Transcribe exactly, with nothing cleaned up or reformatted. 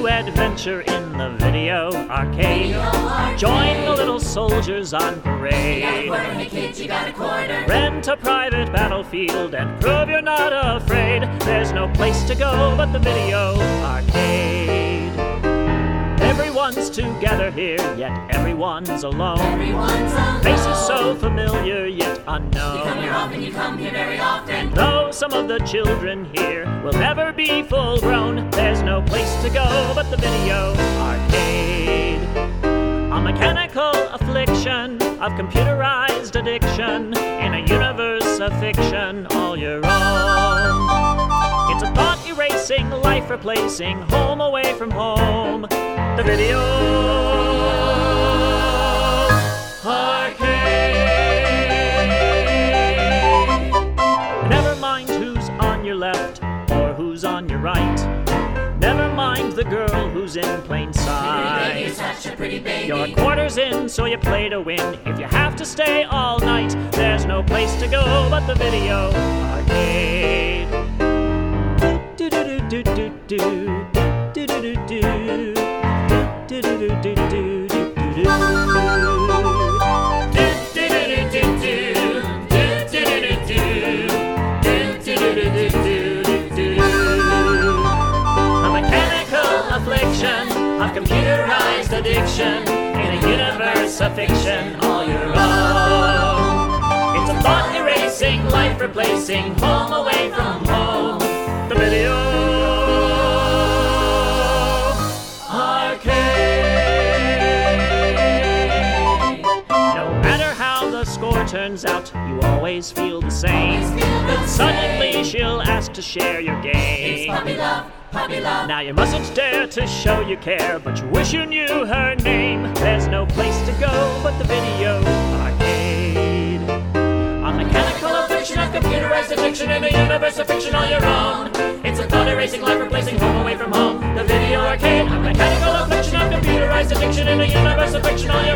to adventure in the video arcade. Video arcade. Join the little soldiers on You parade. got a quarter, hey kids, you got a quarter. Rent a private battlefield and prove you're not afraid. There's no place to go but the video arcade. Everyone's together here, yet everyone's alone. Everyone's alone. Faces so familiar yet You come here unknown. often, you come here very often. Though some of the children here will never be full grown, there's no place to go but the video arcade. A mechanical affliction of computerized addiction in a universe of fiction all your own. It's a thought-erasing, life-replacing, home away from home. The video arcade. Never mind who's on your left or who's on your right. Never mind the girl who's in plain Pretty sight. baby, you're such a pretty baby. Your quarter's in, so you play to win. If you have to stay all night, there's no place to go but the video arcade. Do do do do do do do do do do do do do do do do do. Of computerized addiction in a universe of fiction all your own. It's a thought-erasing, life-replacing, home away from home. The video arcade. No matter how the score turns out, you always feel the same. Always feel the But suddenly she'll ask to share your It's game. puppy love, puppy love. Now you mustn't dare to show you care, but you wish you knew her name. There's no place to go but the video arcade. A mechanical affliction of computerized addiction in a universe of fiction all your own. It's a thought-erasing, life-replacing, home away from home. The video arcade. A mechanical affliction of computerized addiction in a universe of fiction all your own.